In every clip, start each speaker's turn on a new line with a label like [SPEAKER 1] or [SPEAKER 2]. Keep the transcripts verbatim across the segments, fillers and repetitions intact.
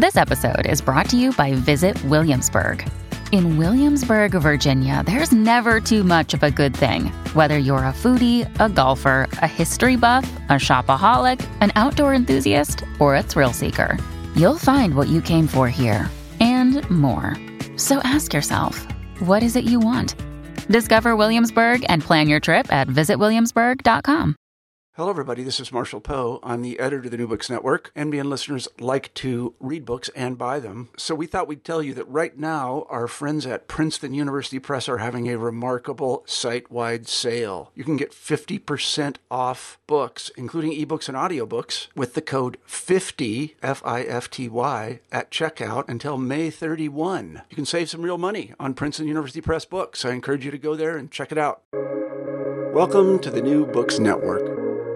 [SPEAKER 1] This episode is brought to you by Visit Williamsburg. In Williamsburg, Virginia, there's never too much of a good thing. Whether you're a foodie, a golfer, a history buff, a shopaholic, an outdoor enthusiast, or a thrill seeker, you'll find what you came for here and more. So ask yourself, what is it you want? Discover Williamsburg and plan your trip at visit williamsburg dot com.
[SPEAKER 2] Hello, everybody. This is Marshall Poe. I'm the editor of the New Books Network. N B N listeners like to read books and buy them. So we thought we'd tell you that right now, our friends at Princeton University Press are having a remarkable site-wide sale. You can get fifty percent off books, including ebooks and audiobooks, with the code fifty, F I F T Y, at checkout until May thirty-first. You can save some real money on Princeton University Press books. I encourage you to go there and check it out. Welcome to the New Books Network.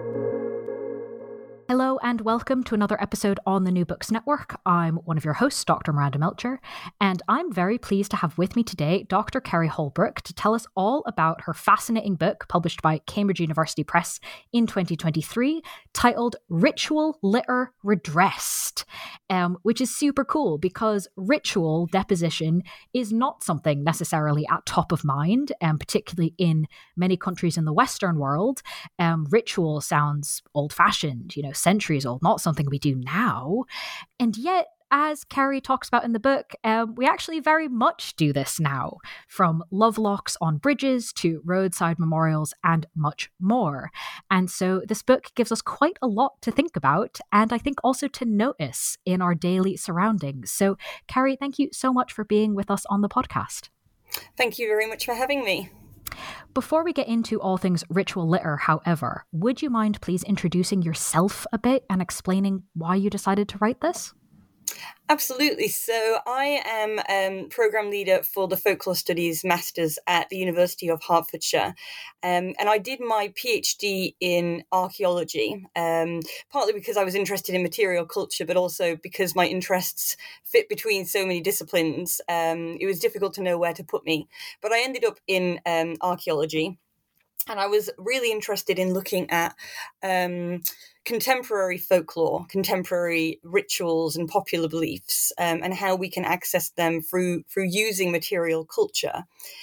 [SPEAKER 3] Hello and welcome to another episode on the New Books Network. I'm one of your hosts, Doctor Miranda Melcher, and I'm very pleased to have with me today Doctor Kerry Holbrook to tell us all about her fascinating book published by Cambridge University Press in twenty twenty-three titled Ritual Litter Redressed, um, which is super cool because ritual deposition is not something necessarily at top of mind, um, particularly in many countries in the Western world. Um, ritual sounds old-fashioned, you know, centuries old, not something we do now. And yet, as Kerry talks about in the book, um, we actually very much do this now, from love locks on bridges to roadside memorials and much more. And so this book gives us quite a lot to think about, and I think also to notice in our daily surroundings. So, Kerry, thank you so much for being with us on the podcast.
[SPEAKER 4] Thank you very much for having me.
[SPEAKER 3] Before we get into all things ritual litter, however, would you mind please introducing yourself a bit and explaining why you decided to write this?
[SPEAKER 4] Absolutely. So I am um, program leader for the Folklore Studies Masters at the University of Hertfordshire. Um, and I did my PhD in archaeology, um, partly because I was interested in material culture, but also because my interests fit between so many disciplines. Um, it was difficult to know where to put me. But I ended up in um, archaeology. And I was really interested in looking at um, contemporary folklore, contemporary rituals and popular beliefs, um, and how we can access them through through using material culture.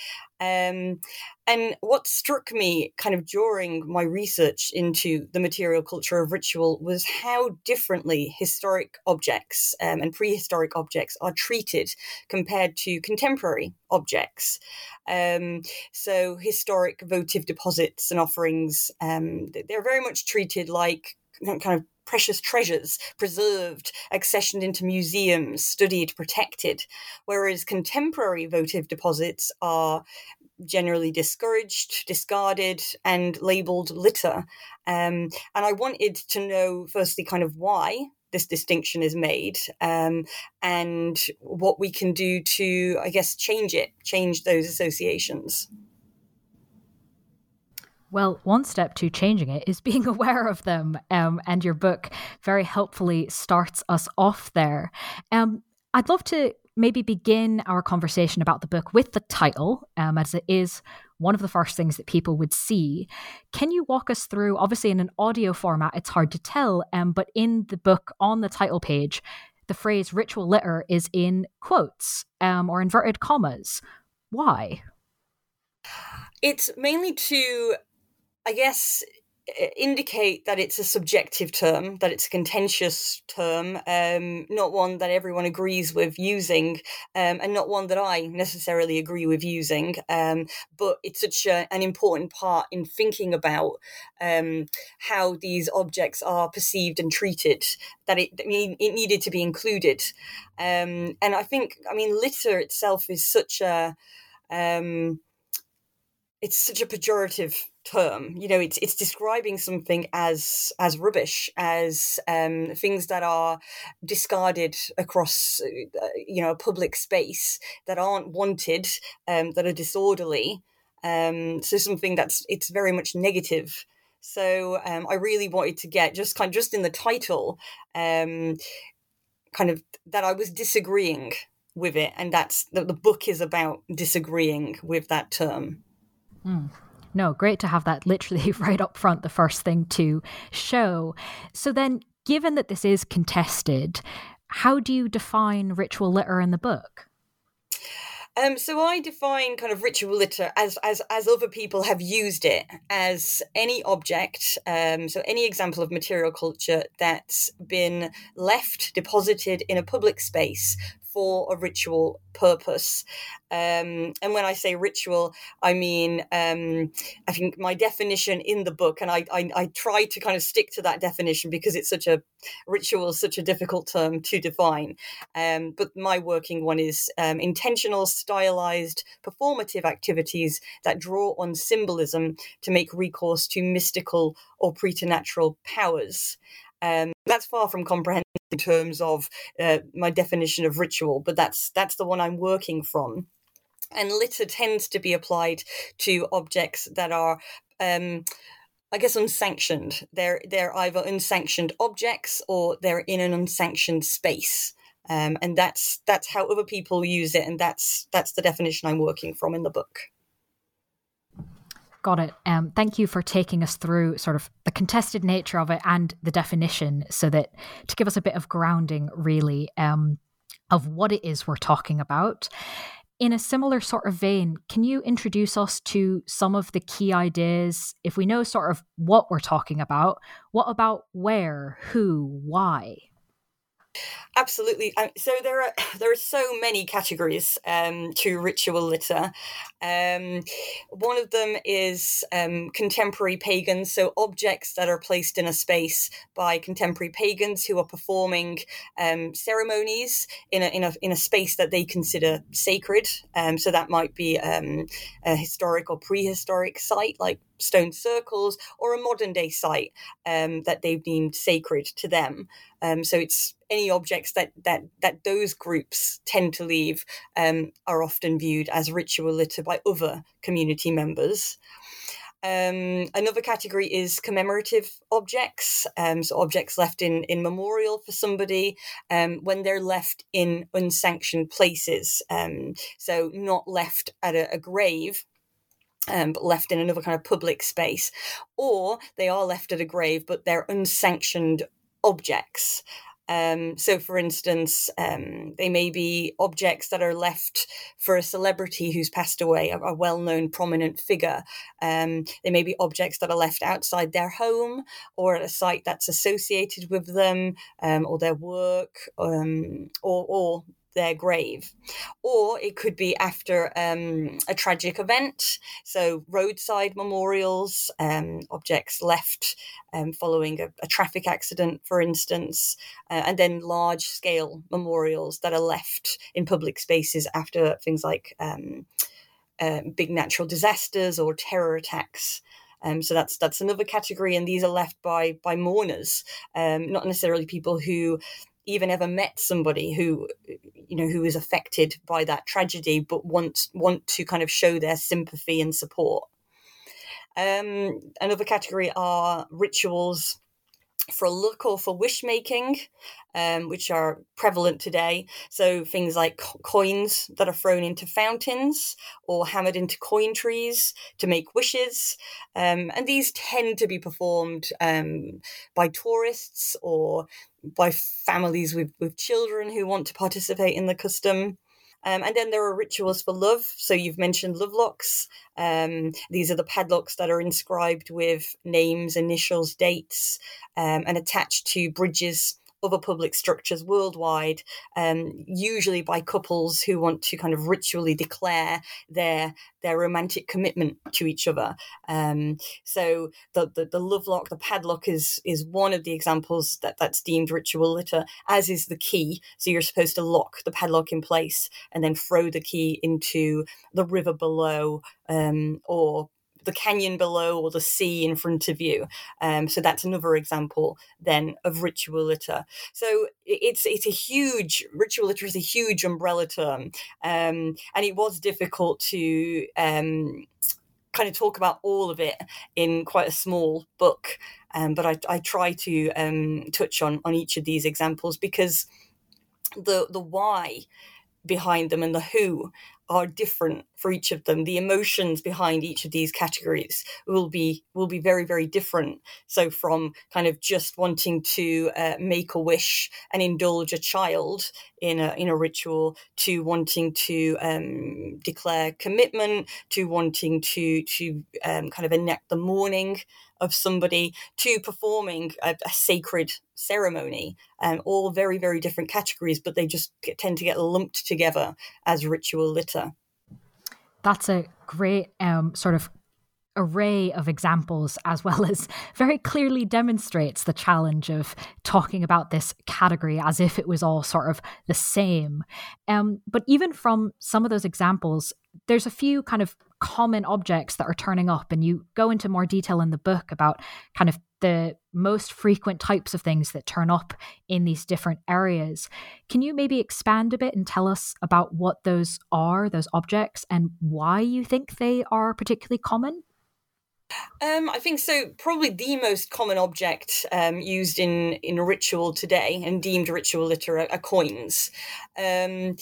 [SPEAKER 4] Um, and what struck me kind of during my research into the material culture of ritual was how differently historic objects um, and prehistoric objects are treated compared to contemporary objects. Um, so historic votive deposits and offerings, um, they're very much treated like kind of precious treasures, preserved, accessioned into museums, studied, protected, whereas contemporary votive deposits are generally discouraged, discarded, and labelled litter. Um, and I wanted to know, firstly, kind of why this distinction is made, um, and what we can do to, I guess, change it, change those associations.
[SPEAKER 3] Well, one step to changing it is being aware of them, um, and your book very helpfully starts us off there. Um, I'd love to maybe begin our conversation about the book with the title, um, as it is one of the first things that people would see. Can you walk us through, obviously in an audio format, it's hard to tell, um, but in the book on the title page, the phrase ritual litter is in quotes um, or inverted commas. Why?
[SPEAKER 4] It's mainly to, I guess, indicate that it's a subjective term, that it's a contentious term, um, not one that everyone agrees with using, um, and not one that I necessarily agree with using. Um, but it's such a, an important part in thinking about um, how these objects are perceived and treated, that it, I mean, it needed to be included. Um, and I think, I mean, litter itself is such a, um, it's such a pejorative term. You know, it's it's describing something as as rubbish, as um, things that are discarded across, uh, you know, a public space, that aren't wanted, um, that are disorderly. Um, so something that's it's very much negative. So um, I really wanted to get just kind of just in the title, um, kind of that I was disagreeing with it, and that's that the book is about disagreeing with that term.
[SPEAKER 3] Mm. No, great to have that literally right up front, the first thing to show. So then, given that this is contested, how do you define ritual litter in the book?
[SPEAKER 4] Um, so I define kind of ritual litter as as as other people have used it, as any object, um, so any example of material culture that's been left, deposited in a public space for a ritual purpose. Um, and when I say ritual, I mean, um, I think my definition in the book, and I, I, I try to kind of stick to that definition because it's such a ritual, is such a difficult term to define. Um, but my working one is um, intentional, stylized, performative activities that draw on symbolism to make recourse to mystical or preternatural powers. Um, that's far from comprehensive in terms of uh, my definition of ritual, but that's that's the one I'm working from. And litter tends to be applied to objects that are, um, I guess, unsanctioned. They're they're either unsanctioned objects or they're in an unsanctioned space, um, and that's that's how other people use it, and that's that's the definition I'm working from in the book.
[SPEAKER 3] Got it. Um, thank you for taking us through sort of the contested nature of it and the definition, so that to give us a bit of grounding, really, um, of what it is we're talking about. In a similar sort of vein, can you introduce us to some of the key ideas? If we know sort of what we're talking about, what about where, who, why?
[SPEAKER 4] Absolutely. So there are there are so many categories um, to ritual litter. Um, one of them is um, contemporary pagans, so objects that are placed in a space by contemporary pagans who are performing um, ceremonies in a in a in a space that they consider sacred. Um, so that might be um, a historic or prehistoric site like stone circles, or a modern day site um, that they've deemed sacred to them. Um, so it's any objects that that that those groups tend to leave um, are often viewed as ritual litter by other community members. Um, another category is commemorative objects, um, so objects left in, in memorial for somebody um, when they're left in unsanctioned places. Um, so not left at a, a grave, Um, but left in another kind of public space, or they are left at a grave, but they're unsanctioned objects. Um, so, for instance, um, they may be objects that are left for a celebrity who's passed away, a, a well-known prominent figure. Um, they may be objects that are left outside their home or at a site that's associated with them, um, or their work, um, or, or their grave. Or it could be after um, a tragic event, so roadside memorials, um, objects left um, following a, a traffic accident, for instance, uh, and then large-scale memorials that are left in public spaces after things like um, uh, big natural disasters or terror attacks. Um, so that's that's another category, and these are left by by mourners, um, not necessarily people who even ever met somebody who, you know, who is affected by that tragedy, but want want to kind of show their sympathy and support. Um, another category are rituals for luck or for wish making, um, which are prevalent today. So things like co- coins that are thrown into fountains or hammered into coin trees to make wishes. Um, and these tend to be performed um, by tourists or by families with, with children who want to participate in the custom. Um, and then there are rituals for love. So you've mentioned love locks. Um, these are the padlocks that are inscribed with names, initials, dates, um, and attached to bridges, other public structures worldwide, um, usually by couples who want to kind of ritually declare their their romantic commitment to each other. Um, so the, the the love lock, the padlock, is is one of the examples that that's deemed ritual litter, as is the key. So you're supposed to lock the padlock in place and then throw the key into the river below, um, or the canyon below, or the sea in front of you. Um, so that's another example then of ritual litter. So it's it's a huge, ritual litter is a huge umbrella term. Um, and it was difficult to um, kind of talk about all of it in quite a small book. Um, but I, I try to um, touch on, on each of these examples, because the the why behind them and the who are different for each of them. The emotions behind each of these categories will be will be very, very different. So from kind of just wanting to uh, make a wish and indulge a child in a in a ritual, to wanting to um, declare commitment, to wanting to to um, kind of enact the mourning of somebody, to performing a, a sacred ceremony, um, all very, very different categories, but they just get, tend to get lumped together as ritual litter.
[SPEAKER 3] That's a great um, sort of array of examples, as well as very clearly demonstrates the challenge of talking about this category as if it was all sort of the same. Um, but even from some of those examples, there's a few kind of common objects that are turning up, and you go into more detail in the book about kind of the most frequent types of things that turn up in these different areas. Can you maybe expand a bit and tell us about what those are, those objects, and why you think they are particularly common?
[SPEAKER 4] Um, I think so. Probably the most common object um, used in, in a ritual today and deemed ritual litter are, are coins. Um,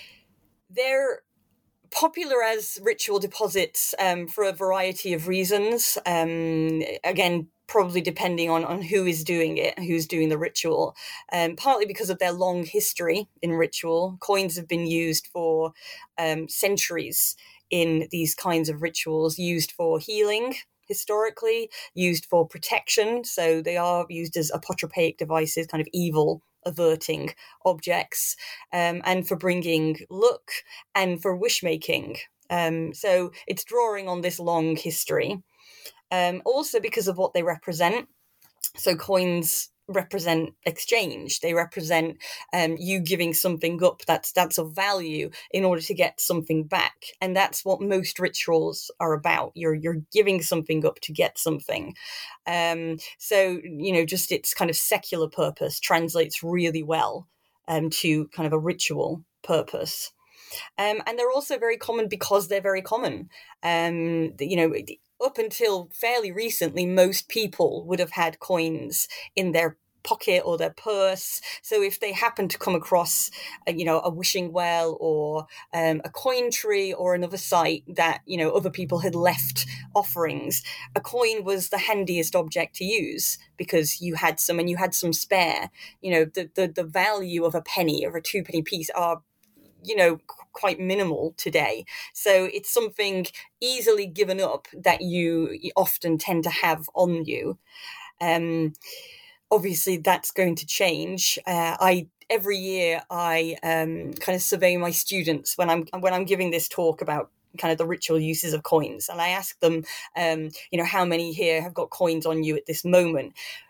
[SPEAKER 4] they're popular as ritual deposits um, for a variety of reasons. Um, again, probably depending on, on who is doing it, who's doing the ritual. Um, partly because of their long history in ritual. Coins have been used for um, centuries in these kinds of rituals, used for healing, historically, used for protection. So they are used as apotropaic devices, kind of evil averting objects, um, and for bringing luck and for wish making. Um, so it's drawing on this long history. Um, also because of what they represent. So coins represent exchange. They represent um, you giving something up that's that's of value in order to get something back, and that's what most rituals are about. You're you're giving something up to get something. Um, so you know, just its kind of secular purpose translates really well um, to kind of a ritual purpose. Um, and they're also very common because they're very common. Um, you know. Up until fairly recently, most people would have had coins in their pocket or their purse. So if they happen to come across, a, you know, a wishing well or um, a coin tree or another site that, you know, other people had left offerings, a coin was the handiest object to use because you had some and you had some spare. You know, the the, the value of a penny or a two penny piece are, you know, quite minimal today. So it's something easily given up that you often tend to have on you. Um, obviously, that's going to change. Uh, I every year I um, kind of survey my students when I'm when I'm giving this talk about kind of the ritual uses of coins, and I ask them, um, you know, how many here have got coins on you at this moment?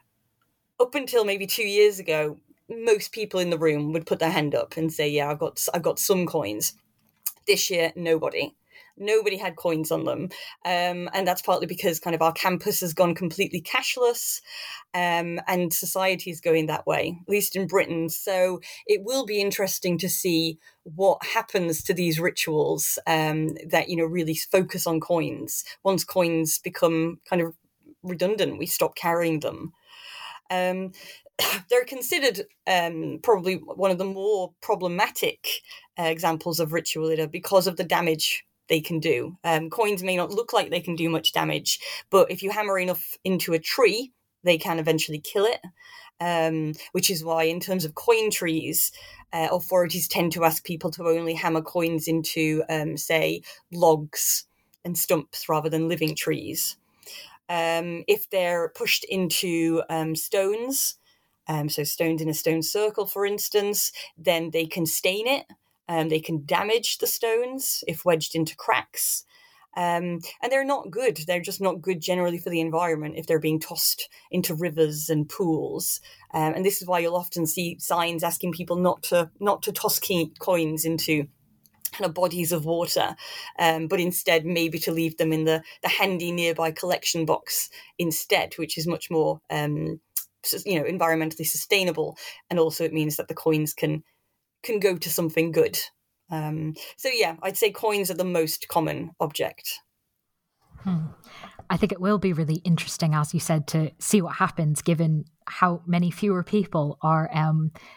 [SPEAKER 4] Up until maybe two years ago, most people in the room would put their hand up and say, yeah, I've got I've got some coins. This year, nobody. Nobody had coins on them. Um, and that's partly because kind of our campus has gone completely cashless, um, and society is going that way, at least in Britain. So it will be interesting to see what happens to these rituals um, that, you know, really focus on coins. Once coins become kind of redundant, we stop carrying them. Um, they're considered um, probably one of the more problematic uh, examples of ritual litter because of the damage they can do. Um, coins may not look like they can do much damage, but if you hammer enough into a tree, they can eventually kill it, um, which is why in terms of coin trees, uh, authorities tend to ask people to only hammer coins into, um, say, logs and stumps rather than living trees. Um, if they're pushed into um, stones, um, so stones in a stone circle, for instance, then they can stain it. Um, they can damage the stones if wedged into cracks. Um, and they're not good. They're just not good generally for the environment if they're being tossed into rivers and pools. Um, and this is why you'll often see signs asking people not to not to toss coins into kind of bodies of water, um, but instead maybe to leave them in the, the handy nearby collection box instead, which is much more um, you know, environmentally sustainable. And also it means that the coins can can go to something good. Um, so yeah, I'd say coins are the most common object.
[SPEAKER 3] Hmm. I think it will be really interesting, as you said, to see what happens given how many fewer people are um,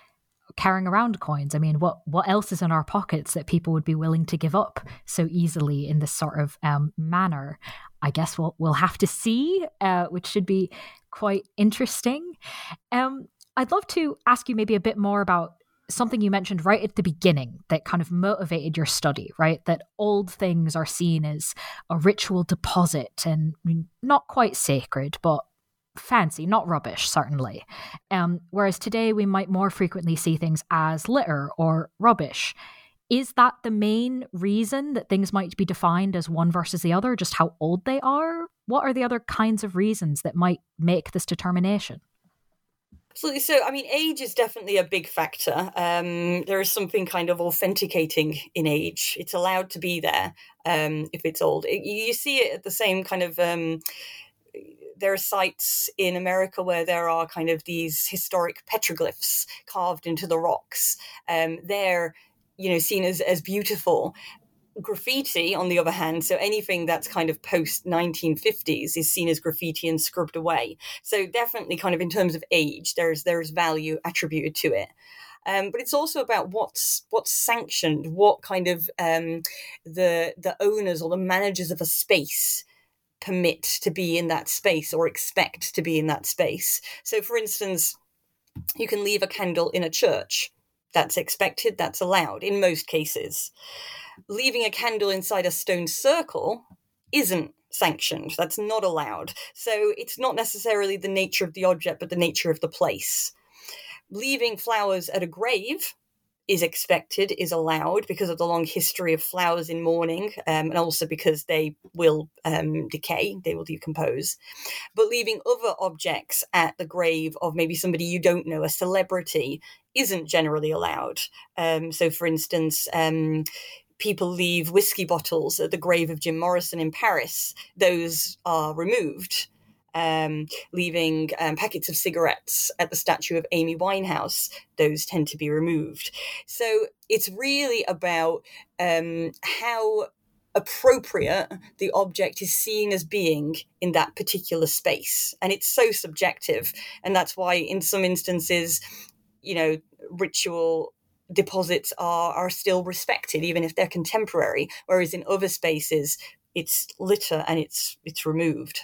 [SPEAKER 3] carrying around coins. I mean, what what else is in our pockets that people would be willing to give up so easily in this sort of um, manner? I guess we'll we'll have to see, uh, which should be quite interesting. Um, I'd love to ask you maybe a bit more about something you mentioned right at the beginning that kind of motivated your study, right? That old things are seen as a ritual deposit and not quite sacred, but fancy, not rubbish, certainly. Um, whereas today we might more frequently see things as litter or rubbish. Is that the main reason that things might be defined as one versus the other, just how old they are? What are the other kinds of reasons that might make this determination?
[SPEAKER 4] Absolutely. So, I mean, age is definitely a big factor. Um, there is something kind of authenticating in age. It's allowed to be there um, if it's old. It, you see it at the same kind of... Um, there are sites in America where there are kind of these historic petroglyphs carved into the rocks. Um, they're, you know, seen as, as beautiful. Graffiti, on the other hand, so anything that's kind of post nineteen fifties is seen as graffiti and scrubbed away. So definitely kind of in terms of age, there's there's value attributed to it. Um, but it's also about what's what's sanctioned, what kind of um, the the owners or the managers of a space permit to be in that space or expect to be in that space. So, for instance, you can leave a candle in a church. That's expected, that's allowed in most cases. Leaving a candle inside a stone circle isn't sanctioned. That's not allowed. So it's not necessarily the nature of the object, but the nature of the place. Leaving flowers at a grave is expected, is allowed because of the long history of flowers in mourning, um, and also because they will um, decay, they will decompose. But leaving other objects at the grave of maybe somebody you don't know, a celebrity, isn't generally allowed. Um, so, for instance, um, people leave whiskey bottles at the grave of Jim Morrison in Paris. Those are removed. Um, leaving um, packets of cigarettes at the statue of Amy Winehouse, those tend to be removed. So it's really about um, how appropriate the object is seen as being in that particular space. And it's so subjective. And that's why in some instances, you know, ritual deposits are, are still respected, even if they're contemporary, whereas in other spaces, it's litter and it's it's removed.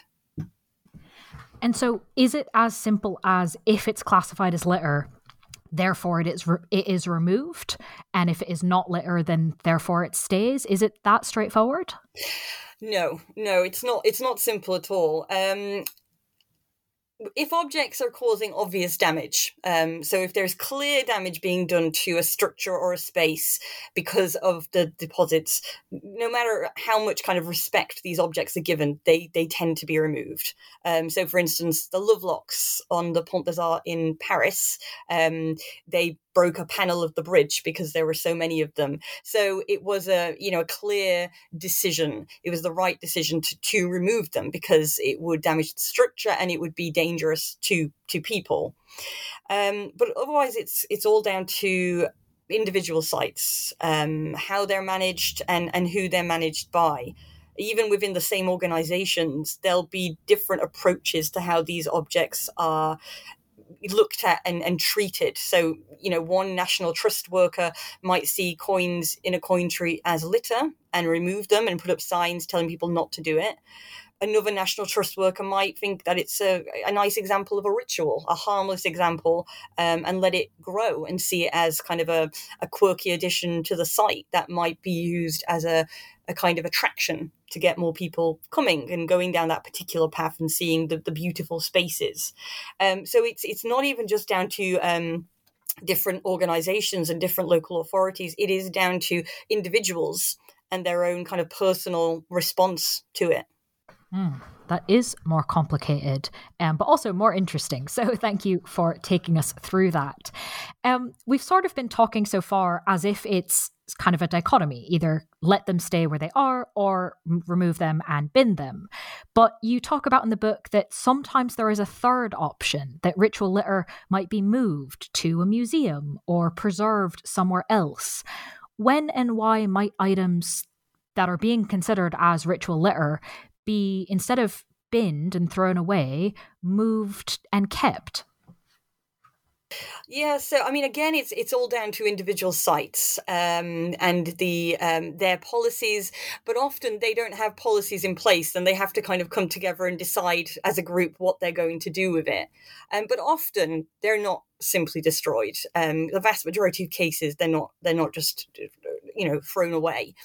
[SPEAKER 3] And so is it as simple as if it's classified as litter, therefore it is re- it is removed, and if it is not litter, then therefore it stays? Is it that straightforward?
[SPEAKER 4] No, no, it's not. It's not simple at all. Um, if objects are causing obvious damage, um, so if there's clear damage being done to a structure or a space because of the deposits, no matter how much kind of respect these objects are given, they they tend to be removed. Um, so, for instance, the love locks on the Pont des Arts in Paris, um, they broke a panel of the bridge because there were so many of them. So it was a, you know, a clear decision. It was the right decision to, to remove them because it would damage the structure and it would be dangerous to, to people. Um, but otherwise it's, it's all down to individual sites, um, how they're managed and, and who they're managed by. Even within the same organizations, there'll be different approaches to how these objects are looked at and, and treated. So, you know, one National Trust worker might see coins in a coin tree as litter and remove them and put up signs telling people not to do it. Another National Trust worker might think that it's a, a nice example of a ritual, a harmless example, um, and let it grow and see it as kind of a, a quirky addition to the site that might be used as a, a kind of attraction to get more people coming and going down that particular path and seeing the, the beautiful spaces. Um, so it's it's not even just down to um, different organizations and different local authorities. It is down to individuals and their own kind of personal response to it.
[SPEAKER 3] Mm, that is more complicated, um, but also more interesting. So thank you for taking us through that. Um, we've sort of been talking so far as if it's kind of a dichotomy, either let them stay where they are or remove them and bin them. But you talk about in the book that sometimes there is a third option, that ritual litter might be moved to a museum or preserved somewhere else. When and why might items that are being considered as ritual litter be, instead of binned and thrown away, moved and kept?
[SPEAKER 4] Yeah, so I mean, again, it's it's all down to individual sites um, and the um, their policies, but often they don't have policies in place, and they have to kind of come together and decide as a group what they're going to do with it. Um, but often they're not simply destroyed. Um, the vast majority of cases, they're not they're not just you know thrown away.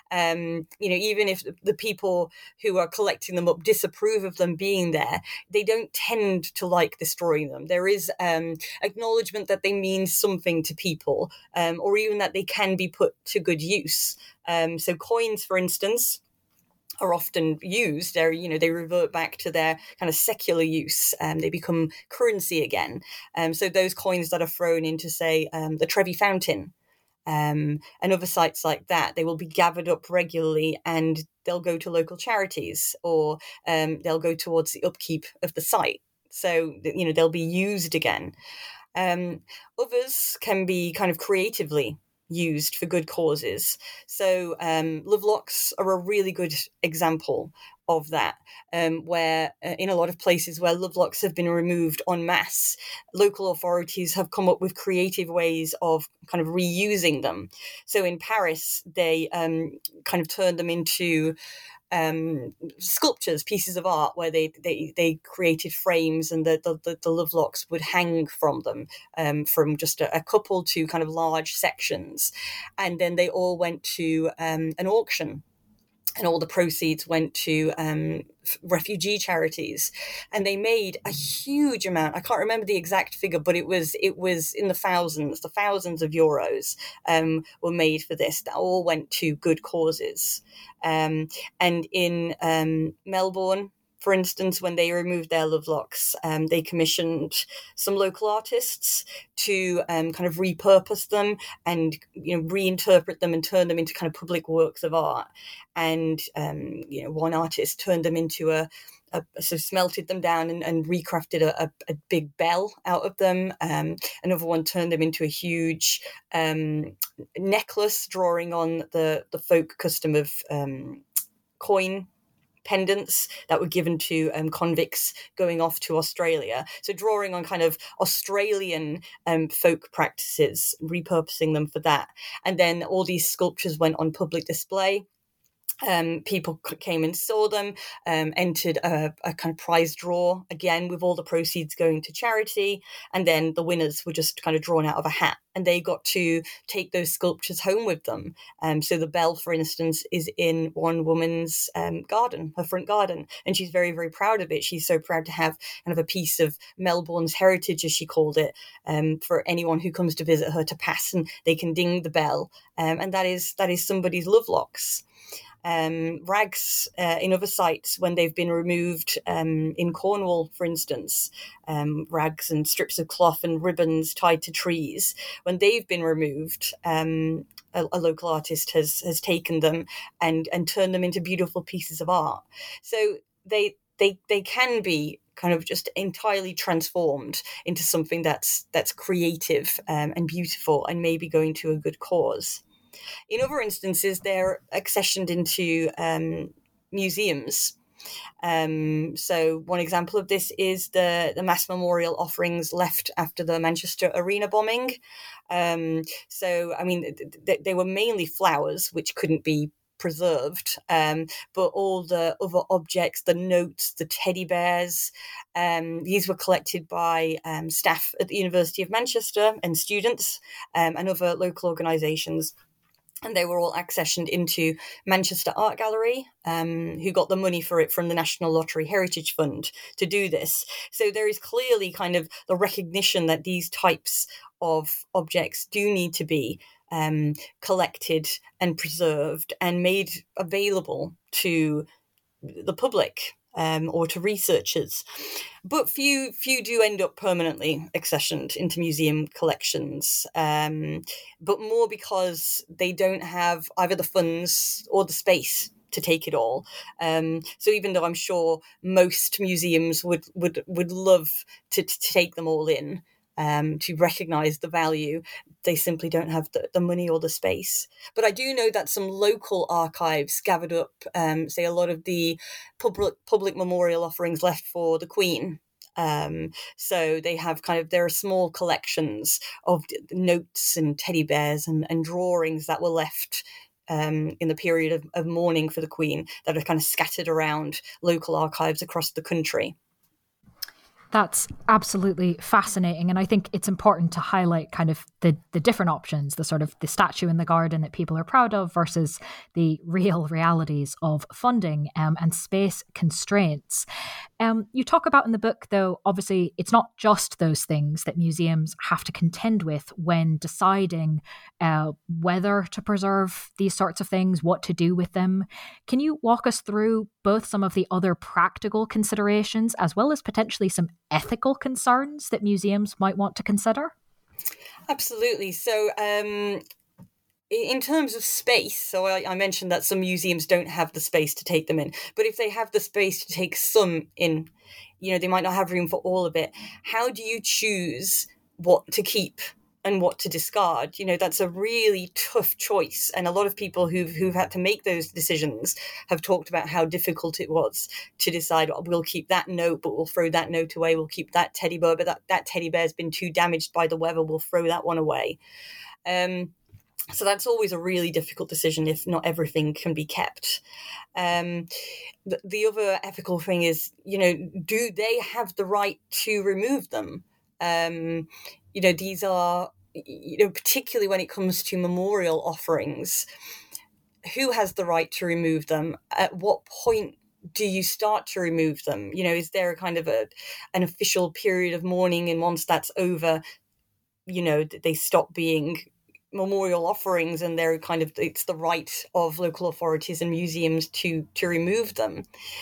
[SPEAKER 4] Um, you know, even if the people who are collecting them up disapprove of them being there, they don't tend to like destroying them. There is um, acknowledgement that they mean something to people, um, or even that they can be put to good use. Um, so coins, for instance, are often used. They're, you know, they revert back to their kind of secular use, and um, they become currency again. Um, so those coins that are thrown into, say, um, the Trevi Fountain, Um, and other sites like that, they will be gathered up regularly, and they'll go to local charities, or um, they'll go towards the upkeep of the site. So, you know, they'll be used again. Um, others can be kind of creatively used for good causes. So um, Lovelocks are a really good example of that, um, where uh, in a lot of places where lovelocks have been removed en masse, local authorities have come up with creative ways of kind of reusing them. So in Paris, they um, kind of turned them into um, sculptures, pieces of art, where they they, they created frames, and the, the, the lovelocks would hang from them, um, from just a, a couple to kind of large sections. And then they all went to um, an auction, and all the proceeds went to um, refugee charities, and they made a huge amount. I can't remember the exact figure, but it was it was in the thousands, the thousands of euros um, were made for this. That all went to good causes. Um, and in um, Melbourne, for instance, when they removed their lovelocks, um, they commissioned some local artists to um, kind of repurpose them and, you know, reinterpret them and turn them into kind of public works of art. And, um, you know, one artist turned them into a, a sort of smelted them down and, and recrafted a, a, a big bell out of them. Um, another one turned them into a huge um, necklace, drawing on the, the folk custom of um, coin pendants that were given to um, convicts going off to Australia. So drawing on kind of Australian um, folk practices, repurposing them for that. And then all these sculptures went on public display. Um, people came and saw them, um, entered a, a kind of prize draw, again, with all the proceeds going to charity. And then the winners were just kind of drawn out of a hat, and they got to take those sculptures home with them. Um, so the bell, for instance, is in one woman's um, garden, her front garden, and she's very, very proud of it. She's so proud to have kind of a piece of Melbourne's heritage, as she called it, um, for anyone who comes to visit her to pass, and they can ding the bell. Um, and that is that is somebody's lovelocks. Um, rags uh, in other sites, when they've been removed, um, in Cornwall, for instance, um, rags and strips of cloth and ribbons tied to trees, when they've been removed, um, a, a local artist has has taken them and and turned them into beautiful pieces of art. So they they they can be kind of just entirely transformed into something that's that's creative um, and beautiful, and maybe going to a good cause. In other instances, they're accessioned into um, museums. Um, so one example of this is the, the mass memorial offerings left after the Manchester Arena bombing. Um, so, I mean, th- they were mainly flowers, which couldn't be preserved, um, but all the other objects, the notes, the teddy bears, um, these were collected by um, staff at the University of Manchester and students um, and other local organisations. And they were all accessioned into Manchester Art Gallery, um, who got the money for it from the National Lottery Heritage Fund to do this. So there is clearly kind of the recognition that these types of objects do need to be um, collected and preserved and made available to the public. Um, or to researchers, but few few do end up permanently accessioned into museum collections, um, but more because they don't have either the funds or the space to take it all. Um, so even though I'm sure most museums would would would love to, to take them all in, Um, to recognise the value, they simply don't have the, the money or the space. But I do know that some local archives gathered up, um, say, a lot of the public public memorial offerings left for the Queen, Um, so they have kind of, there are small collections of notes and teddy bears and, and drawings that were left um, in the period of, of mourning for the Queen that are kind of scattered around local archives across the country.
[SPEAKER 3] That's absolutely fascinating. And I think it's important to highlight kind of the, the different options, the sort of the statue in the garden that people are proud of versus the real realities of funding um, and space constraints. Um, you talk about in the book, though, obviously, it's not just those things that museums have to contend with when deciding uh, whether to preserve these sorts of things, what to do with them. Can you walk us through both some of the other practical considerations as well as potentially some ethical concerns that museums might want to consider?
[SPEAKER 4] Absolutely. So um, in terms of space, so I, I mentioned that some museums don't have the space to take them in, but if they have the space to take some in, you know, they might not have room for all of it. How do you choose what to keep and what to discard? You know, that's a really tough choice. And a lot of people who've, who've had to make those decisions have talked about how difficult it was to decide, oh, we'll keep that note, but we'll throw that note away. We'll keep that teddy bear, but that, that teddy bear's been too damaged by the weather. We'll throw that one away. Um, so that's always a really difficult decision if not everything can be kept. Um, the, the other ethical thing is, you know, do they have the right to remove them? Um, you know, these are, you know, particularly when it comes to memorial offerings, who has the right to remove them? At what point do you start to remove them? You know, is there a kind of a an official period of mourning, and once that's over, you know, they stop being memorial offerings and they're kind of, it's the right of local authorities and museums to to remove them?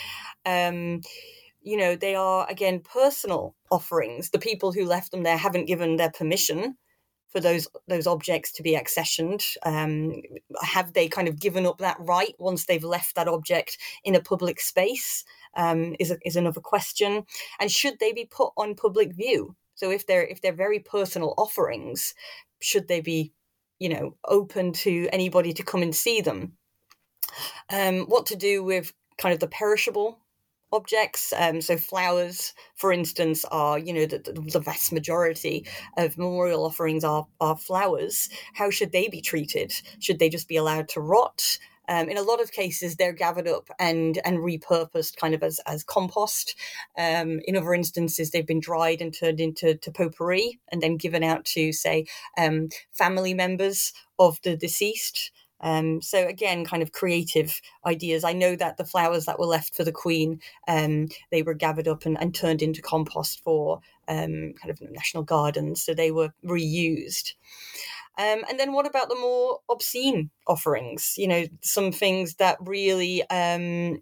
[SPEAKER 4] Um, you know, they are, again, personal offerings. The people who left them there haven't given their permission for those those objects to be accessioned. Um, have they kind of given up that right once they've left that object in a public space? Um, is a, is another question. And should they be put on public view? So if they're if they're very personal offerings, should they be, you know, open to anybody to come and see them? Um, what to do with kind of the perishable objects? Um, so flowers, for instance, are, you know, the, the vast majority of memorial offerings are, are flowers. How should they be treated? Should they just be allowed to rot? Um, in a lot of cases, they're gathered up and and repurposed kind of as, as compost. Um, in other instances, they've been dried and turned into to potpourri and then given out to, say, um, family members of the deceased. Um, so again, kind of creative ideas. I know that the flowers that were left for the Queen, um, they were gathered up and, and turned into compost for um, kind of national gardens. So they were reused. Um, and then what about the more obscene offerings? You know, some things that really, um,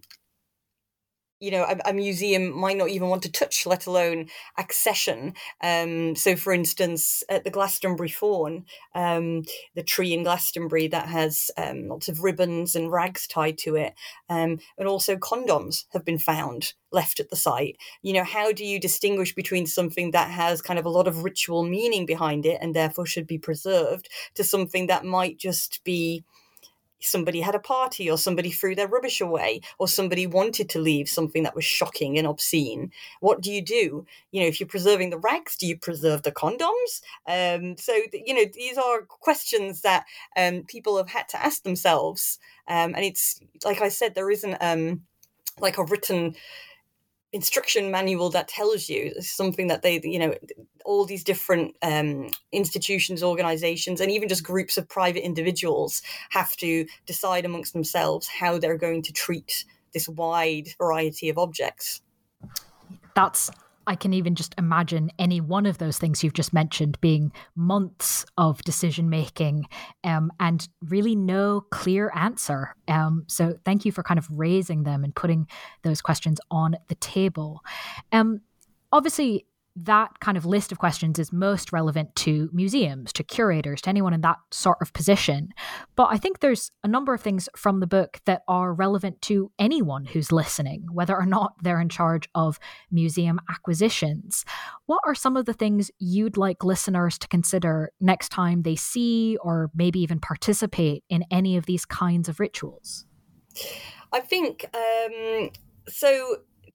[SPEAKER 4] you know, a, a museum might not even want to touch, let alone accession. Um, so, for instance, at the Glastonbury Faun, um, the tree in Glastonbury that has um, lots of ribbons and rags tied to it, um, and also condoms have been found left at the site. You know, how do you distinguish between something that has kind of a lot of ritual meaning behind it and therefore should be preserved to something that might just be somebody had a party or somebody threw their rubbish away or somebody wanted to leave something that was shocking and obscene? What do you do? You know, if you're preserving the rags, do you preserve the condoms? Um, so, you know, these are questions that um, people have had to ask themselves. Um, and it's, like I said, there isn't um, like a written instruction manual that tells you. Something that they, you know, all these different um, institutions, organizations, and even just groups of private individuals have to decide amongst themselves how they're going to treat this wide variety of objects.
[SPEAKER 3] That's, I can even just imagine any one of those things you've just mentioned being months of decision making um, and really no clear answer. Um, so thank you for kind of raising them and putting those questions on the table. Um, obviously, that kind of list of questions is most relevant to museums, to curators, to anyone in that sort of position. But I think there's a number of things from the book that are relevant to anyone who's listening, whether or not they're in charge of museum acquisitions. What are some of the things you'd like listeners to consider next time they see or maybe even participate in any of these kinds of rituals?
[SPEAKER 4] I think, um, so...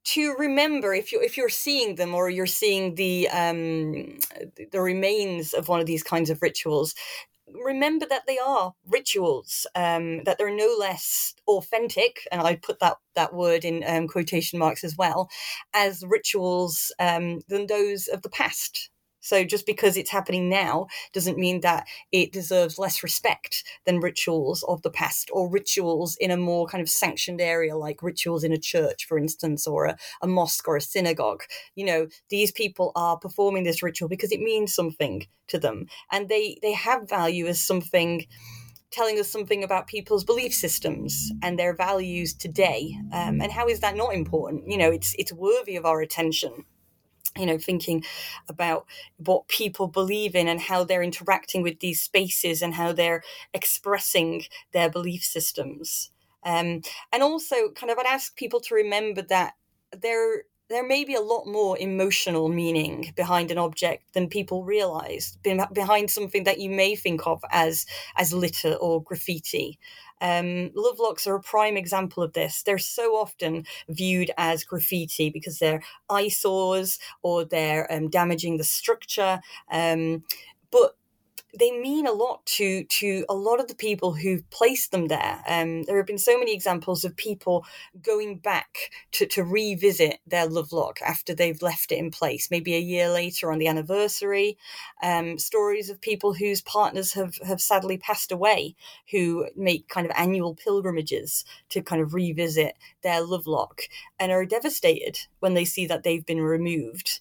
[SPEAKER 4] to remember, if you're, if you're seeing them, or you're seeing the um, the remains of one of these kinds of rituals, remember that they are rituals, um, that they're no less authentic, and I put that, that word in um, quotation marks as well, as rituals um, than those of the past. So just because it's happening now doesn't mean that it deserves less respect than rituals of the past, or rituals in a more kind of sanctioned area, like rituals in a church, for instance, or a, a mosque or a synagogue. You know, these people are performing this ritual because it means something to them, and they, they have value as something, telling us something about people's belief systems and their values today. Um, and how is that not important? You know, it's it's worthy of our attention. You know, thinking about what people believe in and how they're interacting with these spaces and how they're expressing their belief systems. Um, and also kind of I'd ask people to remember that there there may be a lot more emotional meaning behind an object than people realize, behind something that you may think of as as litter or graffiti. Um, Lovelocks are a prime example of this. They're so often viewed as graffiti because they're eyesores or they're um, damaging the structure. Um, but they mean a lot to to a lot of the people who've placed them there. Um, there have been so many examples of people going back to, to revisit their Lovelock after they've left it in place, maybe a year later on the anniversary. Um, stories of people whose partners have, have sadly passed away, who make kind of annual pilgrimages to kind of revisit their Lovelock and are devastated when they see that they've been removed.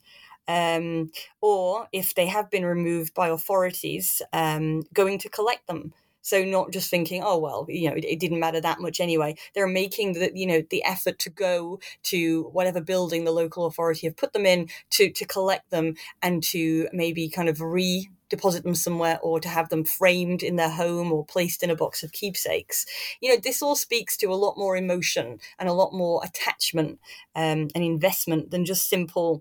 [SPEAKER 4] Um, or if they have been removed by authorities, um, going to collect them. So not just thinking, oh, well, you know, it, it didn't matter that much anyway. They're making the, you know, the effort to go to whatever building the local authority have put them in to, to collect them and to maybe kind of re deposit them somewhere, or to have them framed in their home or placed in a box of keepsakes. You know, this all speaks to a lot more emotion and a lot more attachment um, and investment than just simple,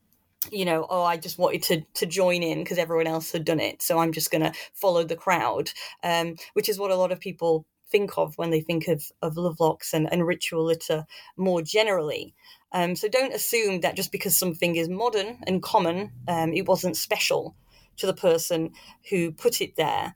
[SPEAKER 4] you know, oh, I just wanted to to join in because everyone else had done it, so I'm just going to follow the crowd, um, which is what a lot of people think of when they think of, of Lovelocks and, and ritual litter more generally. Um, so don't assume that just because something is modern and common, um, it wasn't special to the person who put it there.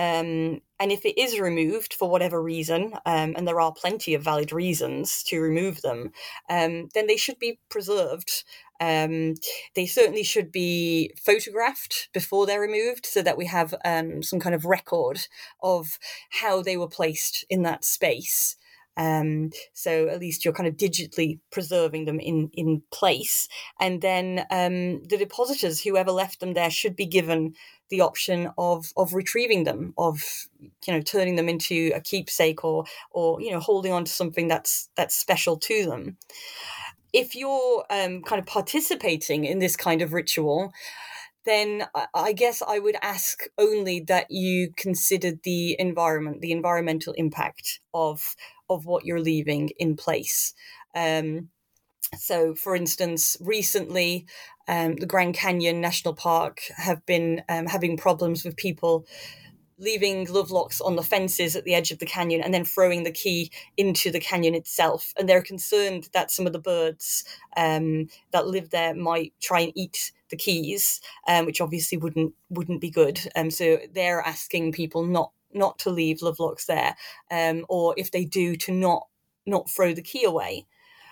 [SPEAKER 4] Um, and if it is removed for whatever reason, um, and there are plenty of valid reasons to remove them, um, then they should be preserved. Um, they certainly should be photographed before they're removed so that we have um, some kind of record of how they were placed in that space. Um, so at least you're kind of digitally preserving them in, in place. And then um, the depositors, whoever left them there, should be given the option of of retrieving them, of, you know, turning them into a keepsake, or or you know, holding on to something that's that's special to them. If you're um, kind of participating in this kind of ritual, then I guess I would ask only that you consider the environment, the environmental impact of of what you're leaving in place. Um, so, for instance, recently, um, the Grand Canyon National Park have been um, having problems with people leaving Lovelocks on the fences at the edge of the canyon and then throwing the key into the canyon itself. And they're concerned that some of the birds um, that live there might try and eat the keys, um, which obviously wouldn't wouldn't be good. Um, so they're asking people not not to leave Lovelocks there, um, or if they do, to not not throw the key away.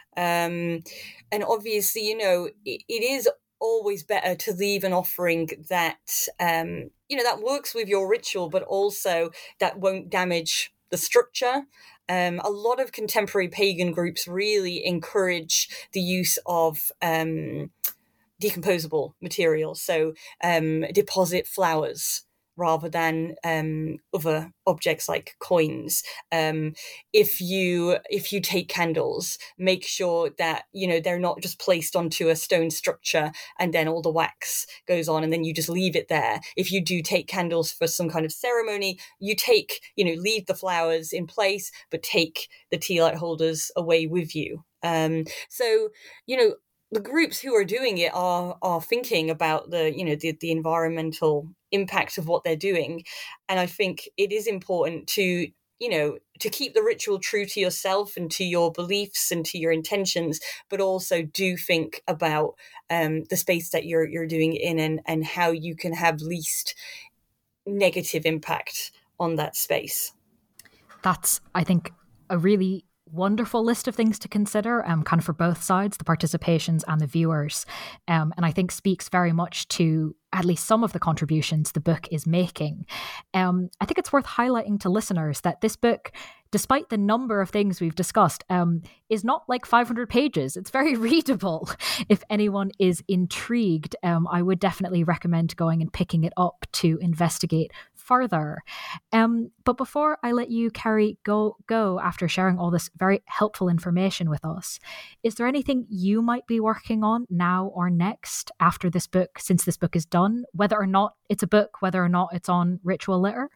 [SPEAKER 4] Um, and obviously, you know, it, it is always better to leave an offering that, um, you know, that works with your ritual, but also that won't damage the structure. Um, a lot of contemporary pagan groups really encourage the use of um, decomposable materials. So um, deposit flowers rather than um, other objects like coins. Um, if you if you take candles, make sure that, you know, they're not just placed onto a stone structure and then all the wax goes on and then you just leave it there. If you do take candles for some kind of ceremony, you take, you know, leave the flowers in place, but take the tea light holders away with you. Um, so, you know, the groups who are doing it are are thinking about the, you know, the, the environmental impact of what they're doing. And I think it is important to you know, to keep the ritual true to yourself and to your beliefs and to your intentions, but also do think about um, the space that you're you're doing it in, and, and how you can have least negative impact on that space.
[SPEAKER 3] That's, I think, a really wonderful list of things to consider, um, kind of for both sides, the participations and the viewers. Um, and I think speaks very much to at least some of the contributions the book is making. Um, I think it's worth highlighting to listeners that this book, despite the number of things we've discussed, um, is not like five hundred pages. It's very readable. If anyone is intrigued, um, I would definitely recommend going and picking it up to investigate further. Um, but before I let you, Kerry, go go after sharing all this very helpful information with us, is there anything you might be working on now or next after this book, since this book is done, whether or not it's a book, whether or not it's on Ritual Litter?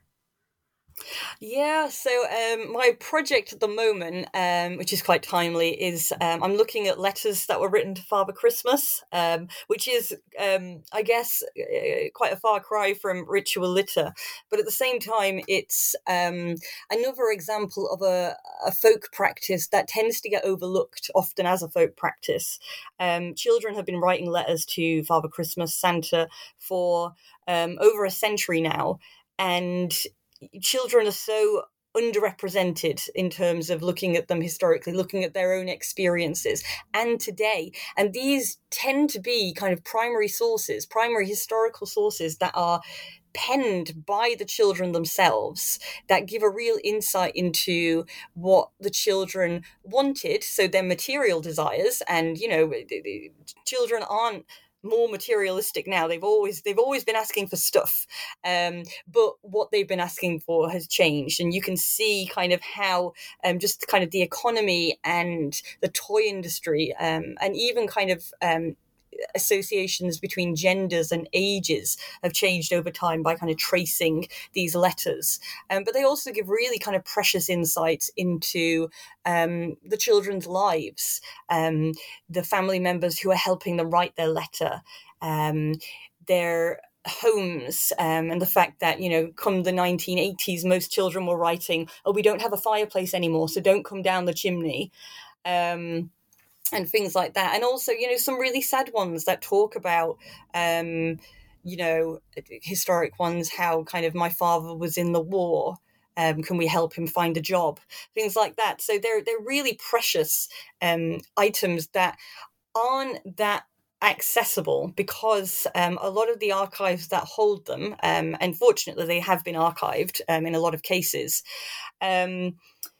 [SPEAKER 4] Yeah, so um, my project at the moment, um, which is quite timely, is um, I'm looking at letters that were written to Father Christmas, um, which is, um, I guess, uh, quite a far cry from Ritual Litter. But at the same time, it's um, another example of a, a folk practice that tends to get overlooked often as a folk practice. Um, children have been writing letters to Father Christmas, Santa, for um, over a century now. And children are so underrepresented in terms of looking at them historically, looking at their own experiences and today. And these tend to be kind of primary sources, primary historical sources that are penned by the children themselves, that give a real insight into what the children wanted, so their material desires. And, you know, children aren't more materialistic now. They've always they've always been asking for stuff, um, but what they've been asking for has changed, and you can see kind of how um, just kind of the economy and the toy industry, um, and even kind of um, associations between genders and ages have changed over time by kind of tracing these letters. Um, but they also give really kind of precious insights into um, the children's lives, um, the family members who are helping them write their letter, um, their homes, um, and the fact that, you know, come the nineteen eighties, most children were writing, oh, we don't have a fireplace anymore, so don't come down the chimney. Um, and things like that. And also, you know, some really sad ones that talk about, um, you know, historic ones, how kind of my father was in the war. Um, can we help him find a job? Things like that. So they're, they're really precious um, items that aren't that accessible because um, a lot of the archives that hold them, um, unfortunately, they have been archived um, in a lot of cases. Um,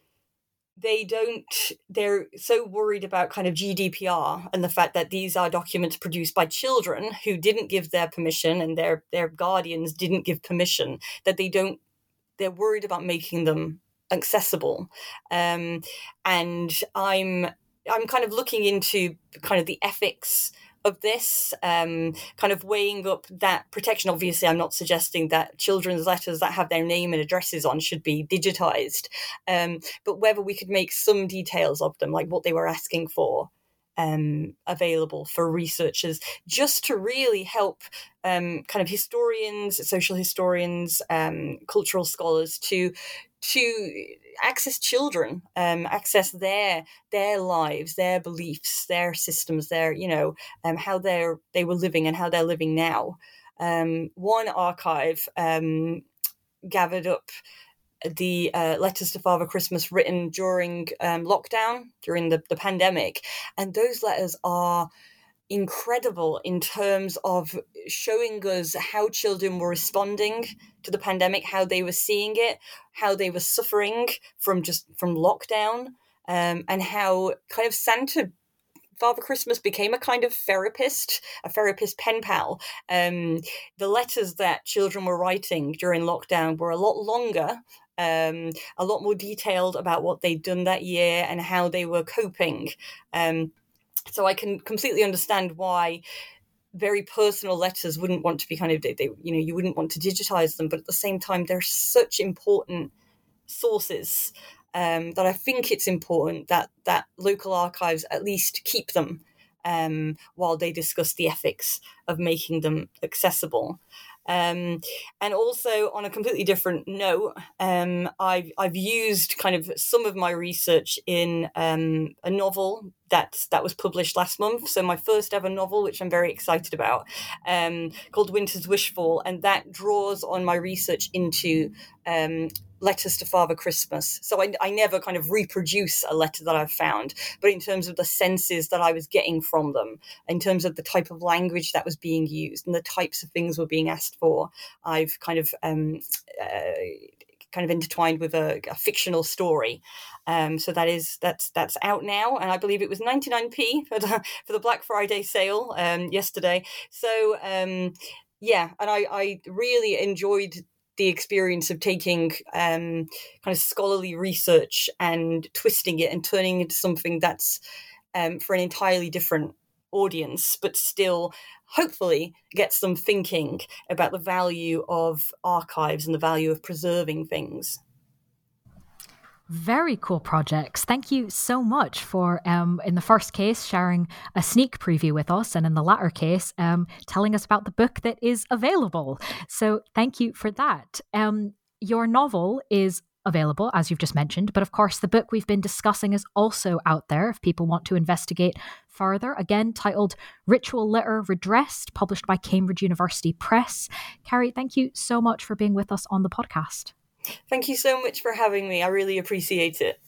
[SPEAKER 4] They don't, they're so worried about kind of G D P R and the fact that these are documents produced by children who didn't give their permission and their, their guardians didn't give permission, that they don't, they're worried about making them accessible. Um, and I'm, I'm kind of looking into kind of the ethics of this, um, kind of weighing up that protection. Obviously, I'm not suggesting that children's letters that have their name and addresses on should be digitized, um, but whether we could make some details of them, like what they were asking for, um, available for researchers, just to really help um, kind of historians, social historians, um, cultural scholars to to access children, um, access their their lives, their beliefs, their systems, their, you know, um, how they're they were living and how they're living now. Um, one archive um, gathered up the uh, letters to Father Christmas written during um, lockdown, during the, the pandemic, and those letters are incredible in terms of showing us how children were responding to the pandemic, how they were seeing it, how they were suffering from just from lockdown, um, and how kind of Santa, Father Christmas, became a kind of therapist, a therapist pen pal. Um, the letters that children were writing during lockdown were a lot longer, um, a lot more detailed about what they'd done that year and how they were coping. Um, So I can completely understand why very personal letters wouldn't want to be kind of, they, they, you know, you wouldn't want to digitize them, but at the same time, they're such important sources um, that I think it's important that that local archives at least keep them um, while they discuss the ethics of making them accessible. Um, and also, on a completely different note, um, I've, I've used kind of some of my research in um, a novel that, that was published last month. So my first ever novel, which I'm very excited about, um, called Winter's Wishfall. And that draws on my research into um, letters to Father Christmas. So I, I never kind of reproduce a letter that I've found, but in terms of the senses that I was getting from them, in terms of the type of language that was being used and the types of things were being asked for, I've kind of um, uh, kind of intertwined with a, a fictional story. Um, so that is that's that's out now, and I believe it was ninety-nine p for the for the Black Friday sale um, yesterday. So um, yeah, and I, I really enjoyed the experience of taking um, kind of scholarly research and twisting it and turning it into something that's um, for an entirely different audience, but still hopefully gets them thinking about the value of archives and the value of preserving things.
[SPEAKER 3] Very cool projects. Thank you so much for, um, in the first case, sharing a sneak preview with us, and in the latter case, um, telling us about the book that is available. So thank you for that. Um, your novel is available, as you've just mentioned, but of course the book we've been discussing is also out there if people want to investigate further. Again, titled Ritual Litter Redressed, published by Cambridge University Press. Carrie, thank you so much for being with us on the podcast.
[SPEAKER 4] Thank you so much for having me. I really appreciate it.